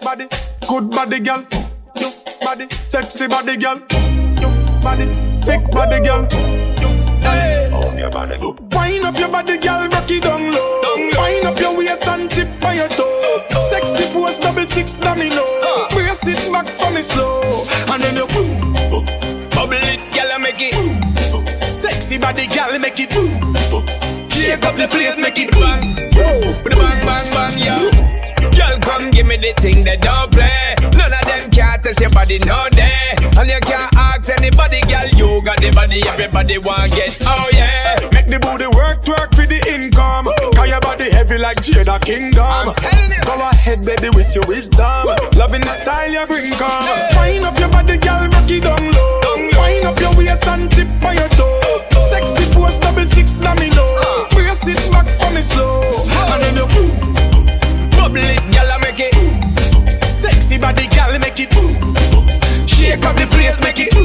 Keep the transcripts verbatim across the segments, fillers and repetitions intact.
body, good body, girl. You body, sexy body, girl. You body, thick body, girl. Hey. Oh, your body. Wind up your body, girl, rock it down low. Wind up your waist and tip by your toe. Sexy pose, double six domino. Brace it back for me slow, and then you boom, bubble it, girl, make it. Sexy body, girl, make it. Shake up the place, make it bang, bang, bang, bang, yeah. Girl, come give me the thing that don't play. None of them can't test your body, no day. And you can't ask anybody, girl. You got the body, everybody want get. Oh yeah. Make the booty work, work for the income. Cause your body heavy like Jada Kingdom. Go ahead, baby, with your wisdom. Loving the style you bring, come. Wind up your body, girl, rock it down low. Wind up your waist and tip on your toe. Sexy pose, double six domino. Brace it back for me slow, and then you boom, bubble it, girl, make it. Sexy body, girl, make it. Shake up the place, make it.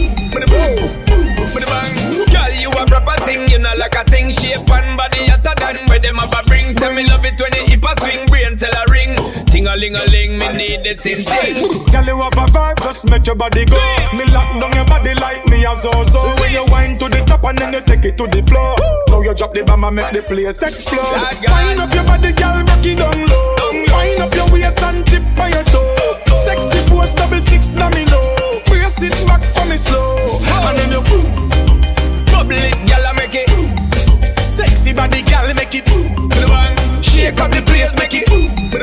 Girl, you a proper thing, you know like a thing. Shape and body hotter than where them have a bring. Tell me love it when you hip a swing, brain tell a ring. Ting-a-ling-a-ling, me need the same thing. Girl, you have a vibe, just make your body go. Me lock down your body like me as also. When you wind to the top and then you take it to the floor. Now you drop the bomb and make the place explode. Wind up your body, girl, rock it down low. Wind up your waist and tip on your toe. Sexy pose, double six domino. Brace it back for me slow, and then you boom, bubble it, girl, make it. Sexy body, girl, make it. Shake up the place, make it.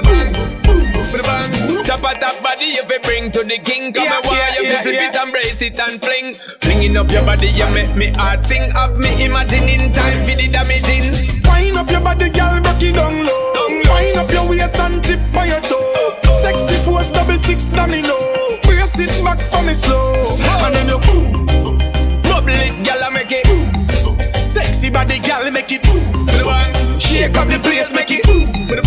Top of that body, if you bring to the king, come yeah, and yeah, you yeah, flip yeah. it and brace it and fling. Flinging up your body, you make me heart sing. Have me imagining time for the damaging. Wind up your body, girl, rock it down low. Wind up your waist and tip on your toe. Sexy pose, double six domino. Brace it back for me slow, and then you boom, bubble it, girl, make it. Sexy body, girl, make it. Shake up the place, make it.